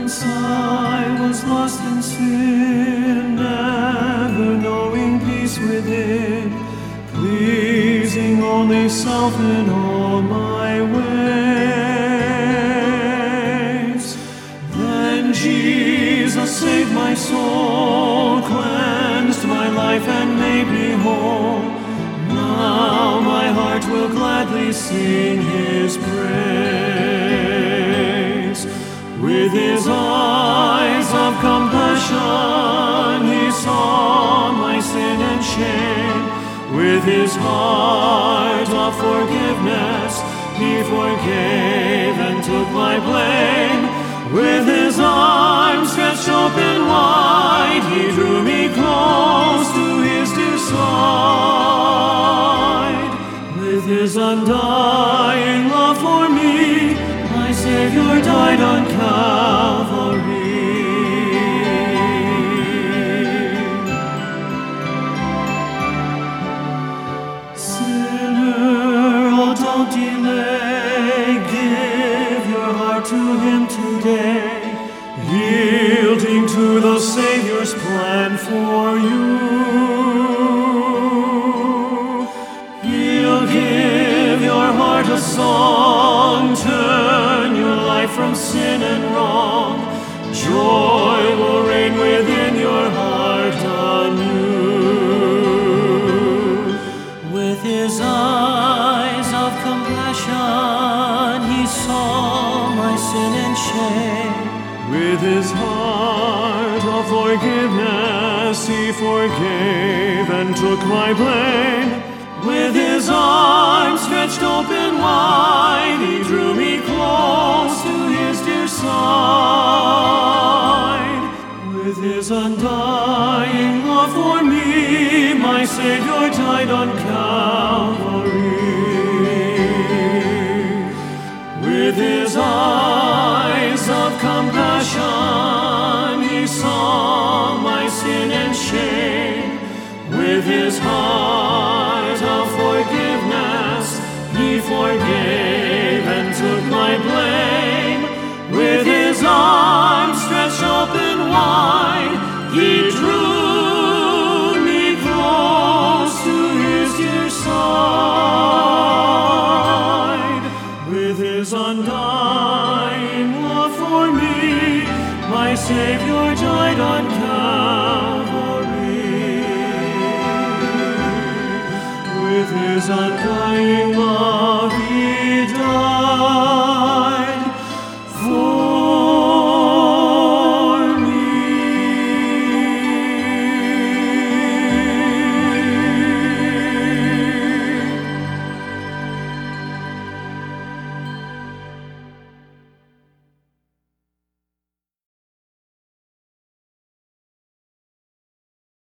Once I was lost in sin, never knowing peace within, pleasing only self in all my ways. Then Jesus saved my soul, cleansed my life and made me whole. Now my heart will gladly sing His praise. With His eyes of compassion He saw my sin and shame. With His heart of forgiveness He forgave and took my blame. With His arms stretched open wide He drew me close to His dear side. With His undying love for me, my Savior died on Calvary. Sinner, oh, don't delay, give your heart to Him today, yielding to the Savior's plan for you. He'll give your heart a song, turn your life from sin and wrong. Joy will reign within your heart anew. With His eyes of compassion He saw my sin and shame. With His heart of forgiveness He forgave and took my blame. With His arms stretched open wide He drew me close to His dear side. With His undying love for me, my Savior died on Calvary. With His eyes of compassion He saw my sin and shame. With His heart of forgiveness He forgave and took my blame. With His arms stretched open wide He drew me close to His dear side. With His undying love for me, my Savior died on Calvary. With His undying love